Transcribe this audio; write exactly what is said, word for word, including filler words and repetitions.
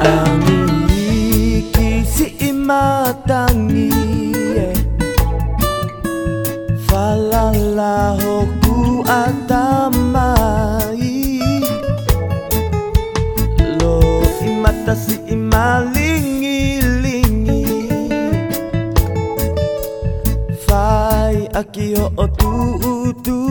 Ang ikisi matangi falalaho ku atamai lo imata si imalingi-lingi fai aki ho o tu tu